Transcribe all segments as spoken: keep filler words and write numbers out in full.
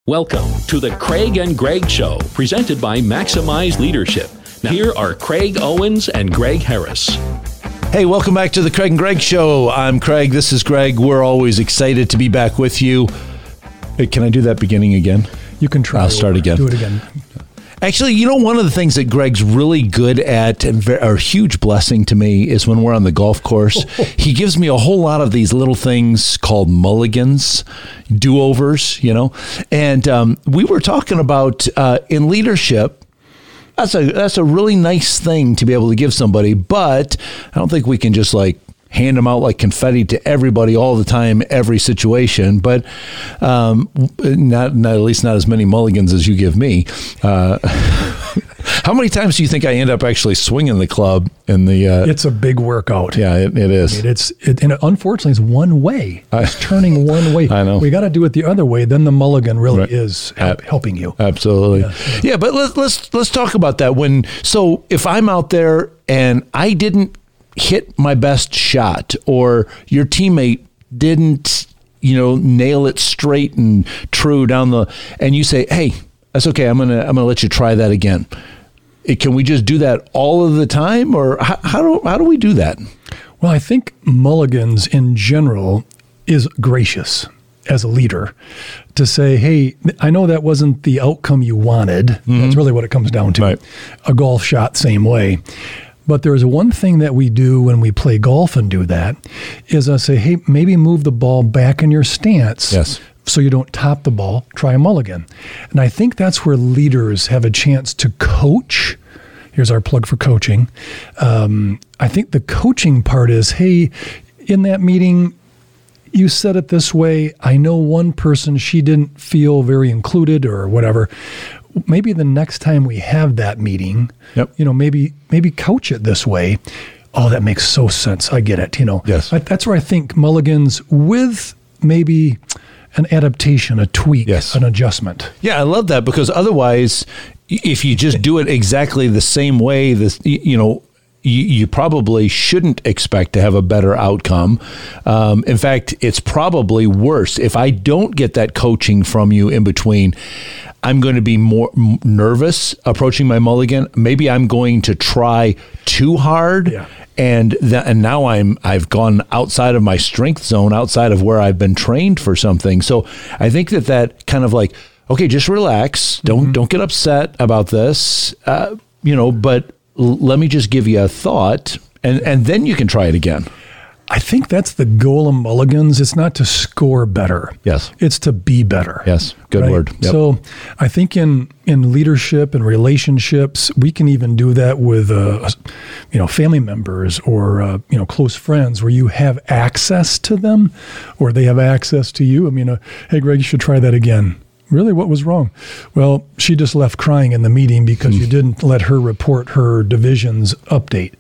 Welcome to the Craig and Greg Show, presented by Maximize Leadership. Now, here are Craig Owens and Greg Harris. Hey, welcome back to the Craig and Greg Show. I'm Craig. This is Greg. We're always excited to be back with you. Hey, can I do that beginning again? You can try. I'll start again. Do it again. Actually, you know, one of the things that Greg's really good at, and a huge blessing to me, is when we're on the golf course, he gives me a whole lot of these little things called mulligans, do-overs, you know. And um, we were talking about uh, in leadership, that's a that's a really nice thing to be able to give somebody, but I don't think we can just like hand them out like confetti to everybody all the time, every situation, but um, not, not at least not as many mulligans as you give me. Uh, how many times do you think I end up actually swinging the club in the? Uh, it's a big workout. Yeah, it, it is. I mean, it's it, and unfortunately, it's one way. It's turning one way. I know. We got to do it the other way. Then the mulligan really Right. is help, helping you. Absolutely. Yeah, Yeah, yeah. but let's let's let's talk about that. When so if I'm out there and I didn't hit my best shot, or your teammate didn't, you know, nail it straight and true down the, and you say, hey, that's okay, I'm gonna I'm gonna let you try that again. It, can we just do that all of the time, or how, how do how do we do that? Well, I think mulligans in general is gracious as a leader to say, hey, I know that wasn't the outcome you wanted. Mm-hmm. That's really what it comes down to. Right. A golf shot, same way. But there's one thing that we do when we play golf and do that is I say, hey, maybe move the ball back in your stance. Yes. So you don't top the ball, try a mulligan. And I think that's where leaders have a chance to coach. Here's our plug for coaching. Um, I think the coaching part is, hey, in that meeting, you said it this way. I know one person, she didn't feel very included or whatever. Maybe the next time we have that meeting, Yep. you know, maybe maybe coach it this way. Oh, that makes so sense. I get it. You know, Yes. I, that's where I think mulligans with maybe an adaptation, a tweak, Yes. an adjustment. Yeah, I love that, because otherwise, if you just do it exactly the same way, this you know, you, you probably shouldn't expect to have a better outcome. Um, in fact, it's probably worse. If I don't get that coaching from you in between, I'm going to be more m- nervous approaching my mulligan. Maybe I'm going to try too hard. Yeah. And th- and now I'm I've gone outside of my strength zone, outside of where I've been trained for something. So I think that that kind of like, okay, just relax. Don't mm-hmm. don't get upset about this. Uh, you know, but l- let me just give you a thought, and and then you can try it again. I think that's the goal of mulligans. It's not to score better. Yes. It's to be better. Yes. Good right? word. Yep. So I think in, in leadership and relationships, we can even do that with, uh, you know, family members or, uh, you know, close friends where you have access to them or they have access to you. I mean, uh, hey, Greg, you should try that again. Really? What was wrong? Well, she just left crying in the meeting because you didn't let her report her division's update.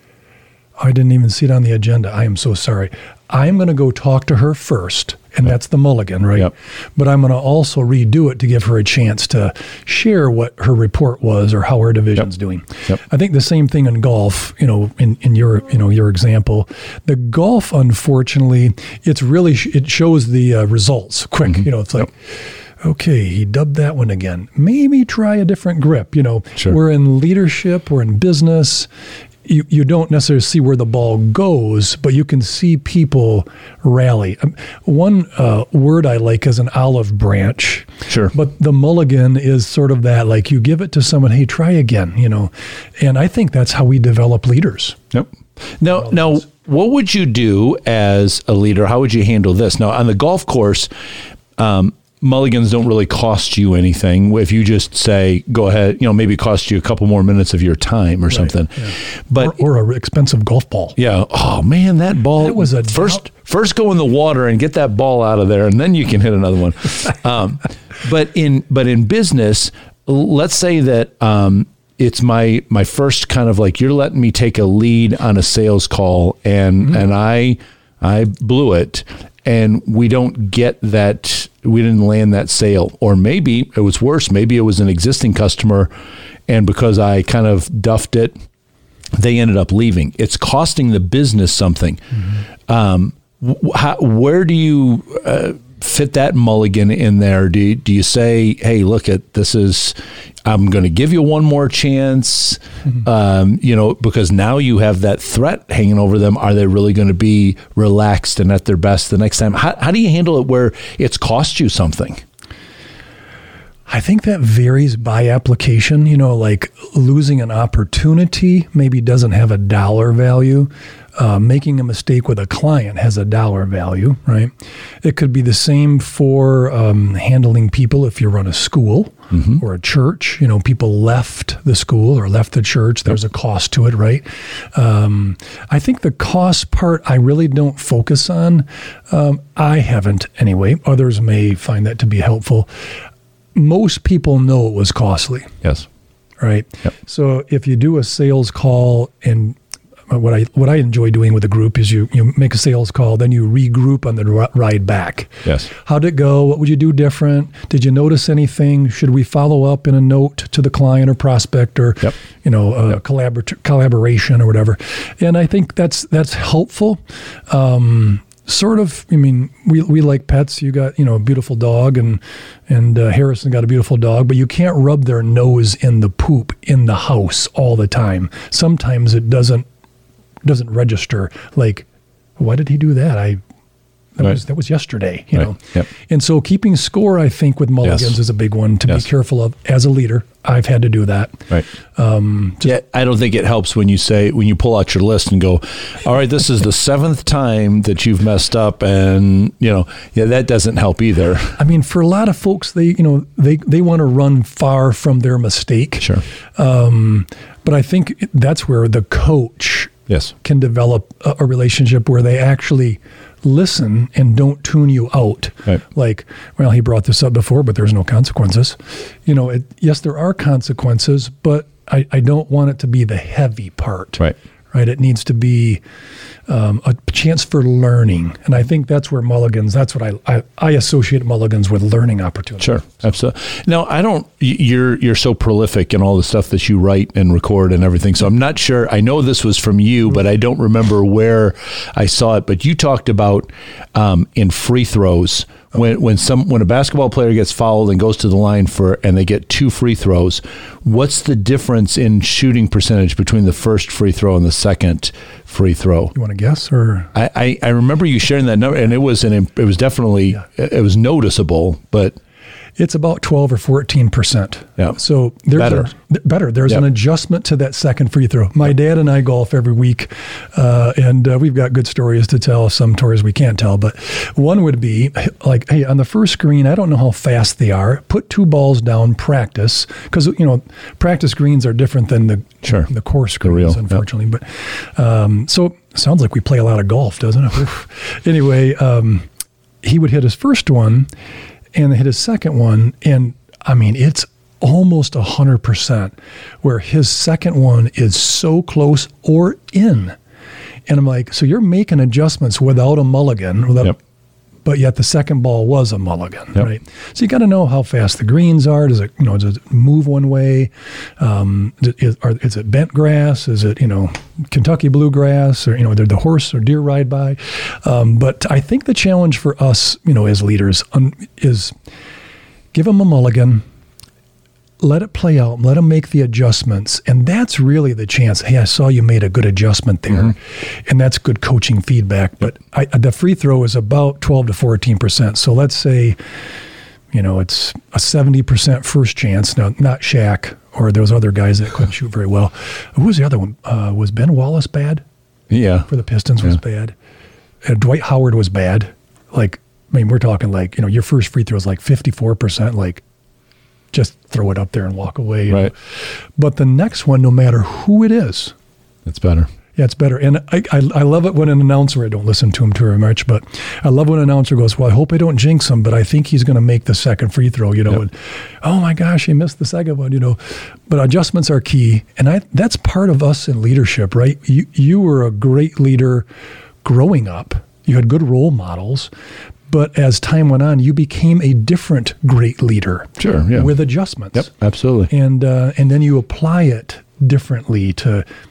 I didn't even see it on the agenda. I am so sorry. I'm going to go talk to her first, and Yep. that's the mulligan, right? Yep. But I'm going to also redo it to give her a chance to share what her report was or how her division's Yep. doing. Yep. I think the same thing in golf, you know, in, in your, you know, your example. The golf, unfortunately, it's really, sh- it shows the uh, results quick. Mm-hmm. You know, it's like, okay, he dubbed that one again. Maybe try a different grip. You know, Sure. we're in leadership, we're in business. You, you don't necessarily see where the ball goes, but you can see people rally. Um, one uh, word I like is an olive branch. Sure. But the mulligan is sort of that, like you give it to someone, hey, try again, you know. And I think that's how we develop leaders. Yep. Now, now, what would you do as a leader? How would you handle this? Now, on the golf course, um, mulligans don't really cost you anything. If you just say, go ahead, you know, maybe it costs you a couple more minutes of your time or Right, something. yeah. But Or, or an expensive golf ball. yeah, oh man, that ball That was a first. doubt- First, go in the water and get that ball out of there, and then you can hit another one. um, but in but in business, let's say that um, it's my my first kind of like, you're letting me take a lead on a sales call, and mm-hmm. and I I blew it. And we don't get that, we didn't land that sale. Or maybe it was worse. Maybe it was an existing customer, and because I kind of duffed it, they ended up leaving. It's costing the business something. Mm-hmm. Um, how, where do you, uh, fit that mulligan in there? Do you, do you say, hey, look at this is, I'm going to give you one more chance, mm-hmm. um, you know, because now you have that threat hanging over them. Are they really going to be relaxed and at their best the next time? How, how do you handle it where it's cost you something? I think that varies by application. You know, like losing an opportunity maybe doesn't have a dollar value. Uh, making a mistake with a client has a dollar value, right? It could be the same for um, handling people if you run a school mm-hmm. or a church. You know, people left the school or left the church. There's a cost to it, right? Um, I think the cost part I really don't focus on. Um, I haven't anyway. Others may find that to be helpful. Most people know it was costly. Yes. Right? Yep. So if you do a sales call, and what I what I enjoy doing with a group is you, you make a sales call, then you regroup on the ride back. Yes. How'd it go? What would you do different? Did you notice anything? Should we follow up in a note to the client or prospect or, yep. you know, uh, yep. collabor- collaboration or whatever? And I think that's that's helpful. Um Sort of, I mean, we we like pets. You got, you know, a beautiful dog, and and uh, Harrison got a beautiful dog, but you can't rub their nose in the poop in the house all the time. Sometimes it doesn't doesn't register. Like, why did he do that? I that right. was that was yesterday, you right. know. Yep. And so keeping score, I think, with mulligans yes. is a big one to yes. be careful of as a leader. I've had to do that. Right. Um, yeah, I don't think it helps when you say, when you pull out your list and go, all right, this is the seventh time that you've messed up, and, you know, yeah, that doesn't help either. I mean, for a lot of folks, they, you know, they, they want to run far from their mistake. Sure. Um, but I think that's where the coach yes. can develop a, a relationship where they actually listen and don't tune you out. Right. Like, well, he brought this up before, but there's no consequences. You know, it, yes, there are consequences, but I, I don't want it to be the heavy part. Right. Right. It needs to be um, a chance for learning. And I think that's where mulligans, that's what I, I, I associate mulligans with, learning opportunities. Sure. Absolutely. Now, I don't, you're, you're so prolific in all the stuff that you write and record and everything. So I'm not sure, I know this was from you, but I don't remember where I saw it. But you talked about um, in free throws, when when some when a basketball player gets fouled and goes to the line for and they get two free throws, what's the difference in shooting percentage between the first free throw and the second free throw? You want to guess, or I, I, I remember you sharing that number, and it was an it was definitely yeah. it was noticeable, but it's about twelve or fourteen percent. Yeah. So there's better. A, better. There's yep. an adjustment to that second free throw. My dad and I golf every week, uh, and uh, we've got good stories to tell, some stories we can't tell. But one would be like, hey, on the first screen, I don't know how fast they are. Put two balls down, practice. Because, you know, practice greens are different than the, sure. the course greens, real. unfortunately. Yep. But um, so sounds like we play a lot of golf, doesn't it? Anyway, um, he would hit his first one, and hit his second one, and I mean, it's almost one hundred percent, where his second one is so close or in. And I'm like, so you're making adjustments without a mulligan, without, yep. but yet the second ball was a mulligan, yep. right? So you got to know how fast the greens are. Does it, you know, does it move one way? Um, is, are, is it bent grass? Is it, you know, Kentucky bluegrass, or, you know, did the horse or deer ride by? Um, but I think the challenge for us, you know, as leaders um, is give them a mulligan, let it play out, let them make the adjustments. And that's really the chance. Hey, I saw you made a good adjustment there. Mm-hmm. And that's good coaching feedback. Yep. But I, the free throw is about twelve to fourteen percent. So let's say, you know, it's a seventy percent first chance. Now, not Shaq or those other guys that couldn't shoot very well. Who was the other one? Uh, was Ben Wallace bad? Yeah. For the Pistons was yeah. bad. Uh, Dwight Howard was bad. Like, I mean, we're talking like, you know, your first free throw is like fifty-four percent. Like, just throw it up there and walk away. Right. Know? But the next one, no matter who it is, it's better. Yeah, it's better. And I, I I love it when an announcer, I don't listen to him too very much, but I love when an announcer goes, well, I hope I don't jinx him, but I think he's going to make the second free throw, you know. Yep. And, oh my gosh, he missed the second one, you know. But adjustments are key. And I that's part of us in leadership, right? You You were a great leader growing up. You had good role models. But as time went on, you became a different great leader. Sure, yeah. With adjustments. Yep, absolutely. And uh, and then you apply it differently to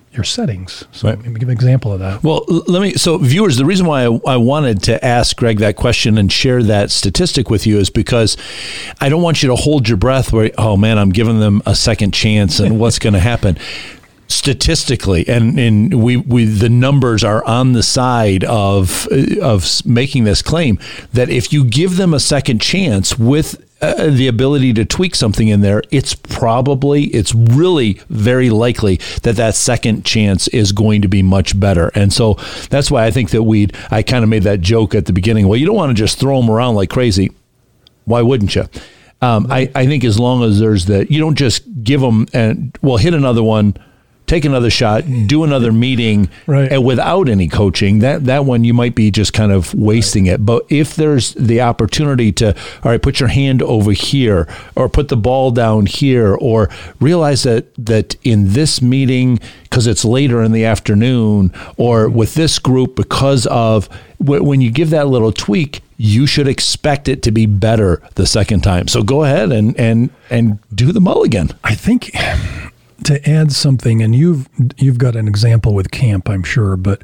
your settings. So Right. let me give an example of that. Well, l- let me. So, viewers, the reason why I, I wanted to ask Greg that question and share that statistic with you is because I don't want you to hold your breath where, oh man, I'm giving them a second chance and what's going to happen. Statistically, and, and we, we the numbers are on the side of of making this claim that if you give them a second chance with uh, the ability to tweak something in there, it's probably, it's really very likely that that second chance is going to be much better. And so that's why I think that we I kind of made that joke at the beginning. Well, you don't want to just throw them around like crazy. Why wouldn't you? Um, I, I think as long as there's the, you don't just give them and, well, hit another one, take another shot, do another meeting, Right. and without any coaching, that, that one you might be just kind of wasting it. But if there's the opportunity to, all right, put your hand over here, or put the ball down here, or realize that, that in this meeting, because it's later in the afternoon, or with this group, because of, when you give that little tweak, you should expect it to be better the second time. So go ahead and, and, and do the mulligan. I think to add something, and you've you've got an example with camp, I'm sure, but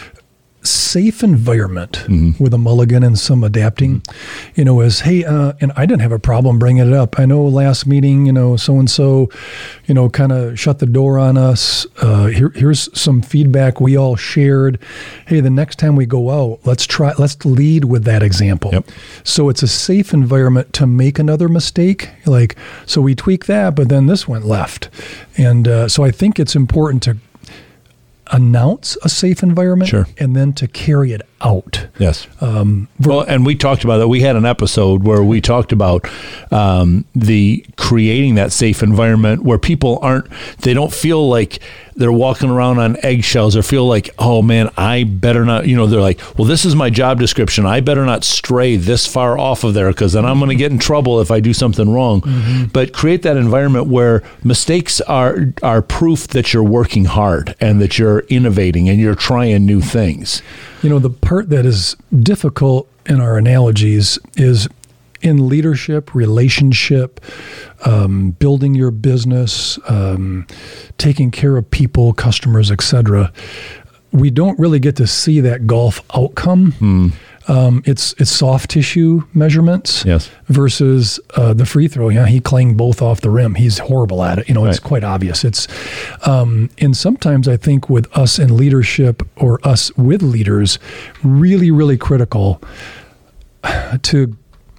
safe environment mm-hmm. with a mulligan and some adapting, mm-hmm. you know, is, hey, uh, and I didn't have a problem bringing it up. I know last meeting, you know, so-and-so, you know, kind of shut the door on us. Uh, here, here's some feedback we all shared. Hey, the next time we go out, let's try, let's lead with that example. Yep. So it's a safe environment to make another mistake. Like, so we tweak that, but then this went left. And uh, so I think it's important to announce a safe environment, sure. and then to carry it out. Yes. Um, well, and we talked about that. We had an episode where we talked about um, the creating that safe environment where people aren't, they don't feel like they're walking around on eggshells or feel like, oh man, I better not, you know, they're like, well, this is my job description. I better not stray this far off of there because then I'm going to get in trouble if I do something wrong. Mm-hmm. But create that environment where mistakes are, are proof that you're working hard and that you're innovating and you're trying new things. You know, the part that is difficult in our analogies is in leadership, relationship, um, building your business, um, taking care of people, customers, et cetera. We don't really get to see that golf outcome. Hmm. Um, it's it's soft tissue measurements yes. versus uh, the free throw. Yeah, he clanged both off the rim. He's horrible at it. You know, right. It's quite obvious. It's um, and sometimes I think with us in leadership or us with leaders, really, really critical to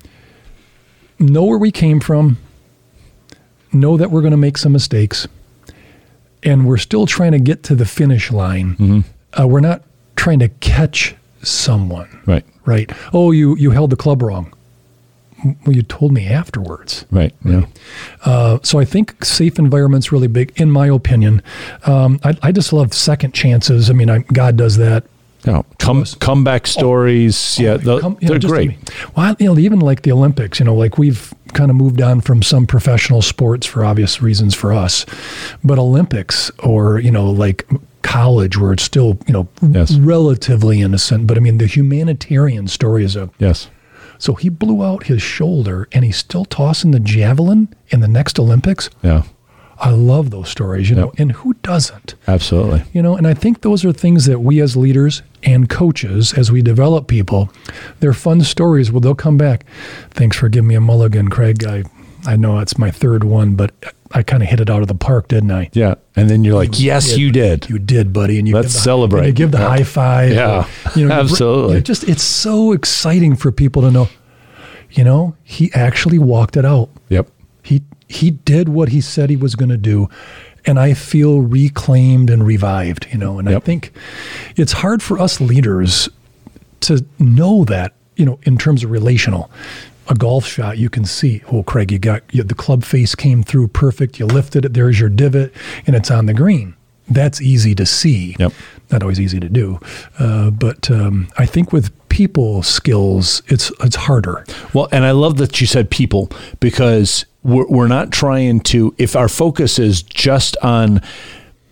know where we came from, know that we're going to make some mistakes, and we're still trying to get to the finish line. Mm-hmm. Uh, we're not trying to catch someone. Right. Right. Oh, you, you held the club wrong. Well, you told me afterwards. Right. Yeah. Uh, so I think safe environment's really big, in my opinion. Um, I, I just love second chances. I mean, I, God does that. No, come comeback stories. Oh, yeah, the, come, you they're know, just, great. I mean, well, you know, even like the Olympics, you know, like we've kind of moved on from some professional sports for obvious reasons for us, but Olympics or, you know, like college where it's still, you know, yes. relatively innocent. But I mean, the humanitarian story is a, yes. So he blew out his shoulder and he's still tossing the javelin in the next Olympics. Yeah. I love those stories, you yep. know, and who doesn't? Absolutely. You know, and I think those are things that we as leaders and coaches, as we develop people, they're fun stories. Well, they'll come back. Thanks for giving me a mulligan, Craig. I, I know it's my third one, but I kind of hit it out of the park, didn't I? Yeah. And then you're like, you yes, did. you did. You did, buddy. And you Let's give the, celebrate. And you give the yeah. high five. Yeah. Or, you know, absolutely. You just, it's so exciting for people to know, you know, he actually walked it out. Yep. He, he did what he said he was going to do. And I feel reclaimed and revived, you know, and yep. I think it's hard for us leaders to know that, you know, in terms of relational. A golf shot, you can see, oh, Craig, you got you, the club face came through perfect. You lifted it. There's your divot and it's on the green. That's easy to see. Yep. Not always easy to do. Uh, but um, I think with people skills, it's it's harder. Well, and I love that you said people because we're, we're not trying to, if our focus is just on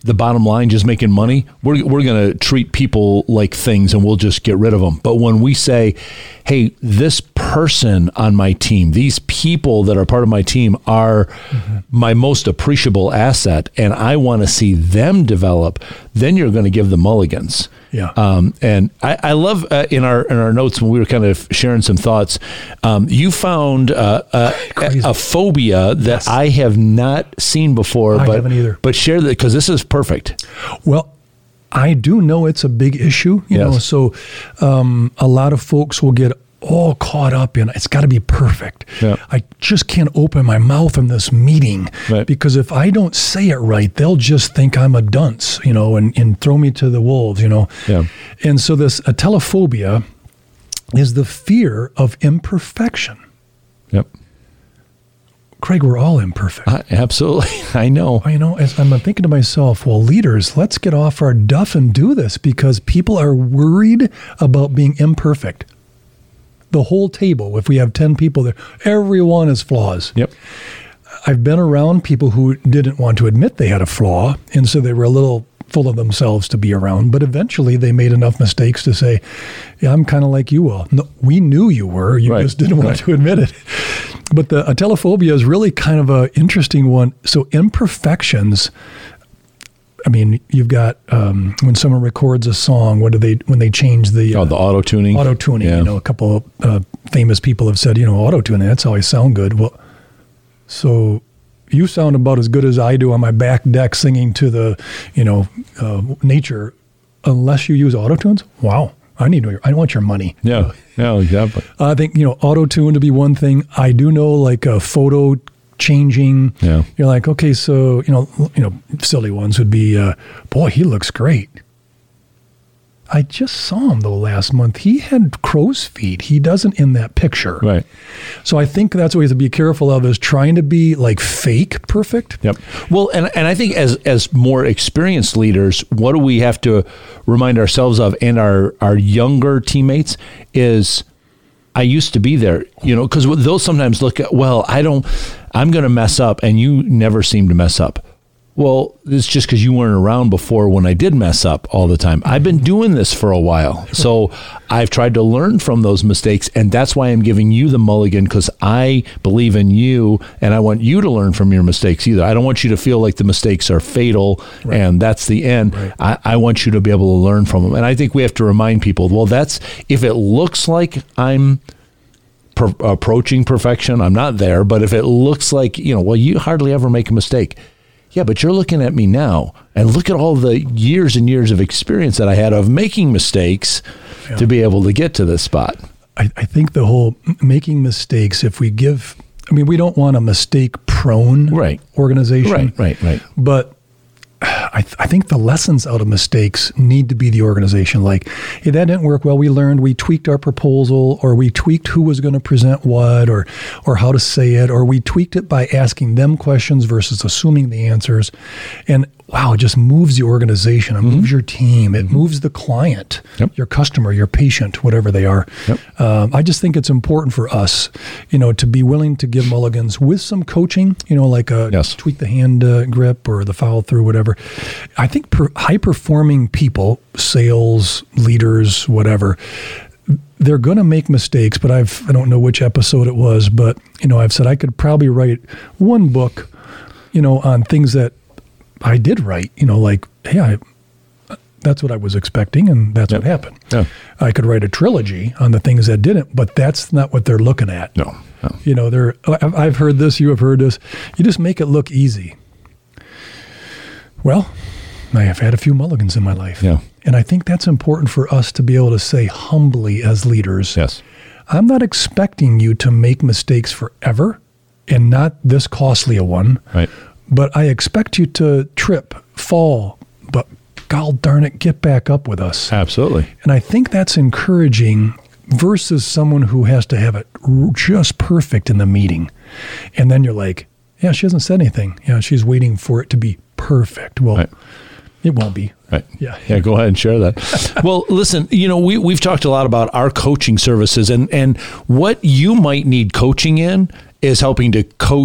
the bottom line, just making money, we're we're going to treat people like things and we'll just get rid of them. But when we say, hey, this person on my team, these people that are part of my team are mm-hmm. my most appreciable asset, and I want to see them develop, then you're going to give them mulligans. Yeah. Um, and I, I love uh, in our in our notes when we were kind of sharing some thoughts, um, you found uh, a, a, a phobia that yes. I have not seen before. I but, haven't either. But share that, because this is perfect. Well, I do know it's a big issue. You yes. know, so um, a lot of folks will get all caught up in it's got to be perfect. Yeah. I just can't open my mouth in this meeting right. because if I don't say it right, they'll just think I'm a dunce, you know, and, and throw me to the wolves, you know. Yeah. And so this atelophobia is the fear of imperfection. Yep. Craig, we're all imperfect. Uh, absolutely. I know. You know, as I'm thinking to myself, well, leaders, let's get off our duff and do this because people are worried about being imperfect. The whole table, if we have ten people there, everyone has flaws. Yep. I've been around people who didn't want to admit they had a flaw, and so they were a little full of themselves to be around, but eventually they made enough mistakes to say, yeah, I'm kind of like you all. No, we knew you were, you right. just didn't want right. to admit it. But the atelophobia is really kind of an interesting one. So imperfections, I mean, you've got um, when someone records a song, what do they when they change the oh uh, the auto tuning? Auto tuning. Yeah. You know, a couple of uh, famous people have said, you know, auto tuning. That's how I sound good. Well, so you sound about as good as I do on my back deck singing to the, you know, uh, nature, unless you use auto tunes. Wow, I need your, I want your money. Yeah, yeah, exactly. I think you know, auto tune to be one thing. I do know like a photo. Changing, yeah. You're like, okay, so you know, you know, silly ones would be, uh, boy, he looks great. I just saw him though last month. He had crow's feet. He doesn't in that picture, right? So I think that's what we have to be careful of is trying to be like fake perfect. Yep. Well, and and I think as as more experienced leaders, what do we have to remind ourselves of, and our our younger teammates is. I used to be there, you know, because they'll sometimes look at, well, I don't, I'm going to mess up, and you never seem to mess up. Well, it's just because you weren't around before when I did mess up all the time. I've been doing this for a while, so I've tried to learn from those mistakes, and that's why I'm giving you the mulligan, because I believe in you, and I want you to learn from your mistakes either. I don't want you to feel like the mistakes are fatal, right. and that's the end. Right. I, I want you to be able to learn from them, and I think we have to remind people, well, that's, if it looks like I'm per- approaching perfection, I'm not there, but if it looks like, you know, well, you hardly ever make a mistake. Yeah, but you're looking at me now, and look at all the years and years of experience that I had of making mistakes yeah. to be able to get to this spot. I, I think the whole making mistakes, if we give, I mean, we don't want a mistake-prone right. organization. Right, right, right. But I, th- I think the lessons out of mistakes need to be the organization. Like, hey, that didn't work well. We learned, we tweaked our proposal, or we tweaked who was going to present what, or or how to say it, or we tweaked it by asking them questions versus assuming the answers. And wow, it just moves the organization. It mm-hmm. moves your team. It mm-hmm. moves the client, yep. your customer, your patient, whatever they are. Yep. Um, I just think it's important for us, you know, to be willing to give mulligans with some coaching, you know, like a yes. tweak the hand uh, grip or the follow through, whatever. I think per, high-performing people, sales, leaders, whatever, they're going to make mistakes, but I've, I don't know which episode it was, but, you know, I've said I could probably write one book, you know, on things that I did right, you know, like, hey, I, that's what I was expecting, and that's yep. what happened. Yeah. I could write a trilogy on the things that didn't, but that's not what they're looking at. No. no. You know, they're, I've heard this, you have heard this. You just make it look easy. Well, I have had a few mulligans in my life. Yeah. And I think that's important for us to be able to say humbly as leaders. Yes. I'm not expecting you to make mistakes forever, and not this costly a one. Right. But I expect you to trip, fall, but God darn it, get back up with us. Absolutely. And I think that's encouraging versus someone who has to have it just perfect in the meeting. And then you're like, yeah, she hasn't said anything. Yeah, she's waiting for it to be perfect. Well, right. It won't be. Right. Yeah. Yeah. Go ahead and share that. Well, listen, you know, we, we've talked a lot about our coaching services, and, and what you might need coaching in is helping to coach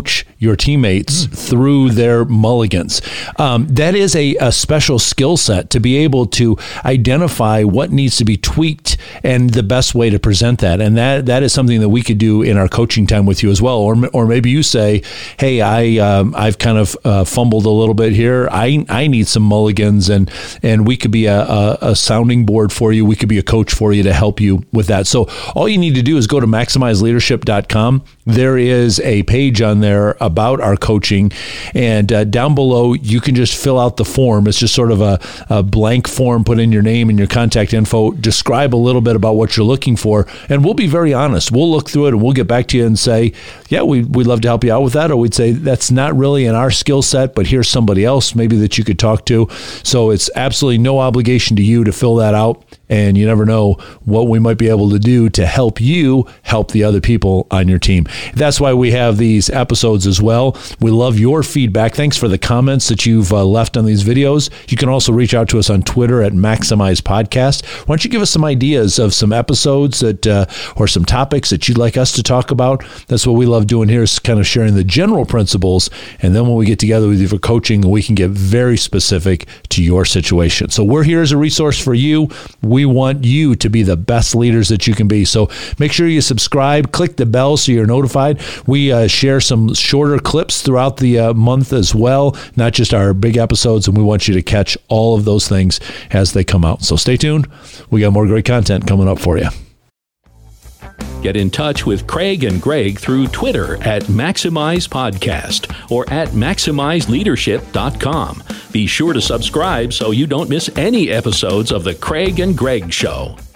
your teammates mm. through their mulligans. Um, that is a, a special skill set to be able to identify what needs to be tweaked and the best way to present that. And that that is something that we could do in our coaching time with you as well. Or or maybe you say, hey, I um, I've kind of uh, fumbled a little bit here. I I need some mulligans, and and we could be a, a, a sounding board for you. We could be a coach for you to help you with that. So all you need to do is go to maximize leadership dot com. There is a page on there about our coaching, and uh, down below you can just fill out the form. It's just sort of a, a blank form. Put in your name and your contact info. Describe a little bit about what you're looking for, and we'll be very honest. We'll look through it and we'll get back to you and say, yeah, we, we'd love to help you out with that. Or we'd say, that's not really in our skill set, but here's somebody else maybe that you could talk to. So it's absolutely no obligation to you to fill that out. And you never know what we might be able to do to help you help the other people on your team. That's why we have these episodes as well. We love your feedback. Thanks for the comments that you've uh, left on these videos. You can also reach out to us on Twitter at Maximize Podcast. Why don't you give us some ideas of some episodes that uh, or some topics that you'd like us to talk about? That's what we love doing here, is kind of sharing the general principles. And then when we get together with you for coaching, we can get very specific to your situation. So we're here as a resource for you. We want you to be the best leaders that you can be. So make sure you subscribe, click the bell so you're notified. We uh, share some shorter clips throughout the uh, month as well, not just our big episodes, and we want you to catch all of those things as they come out. So stay tuned. We got more great content coming up for you. Get in touch with Craig and Greg through Twitter at Maximize Podcast or at maximize leadership dot com. Be sure to subscribe so you don't miss any episodes of The Craig and Greg Show.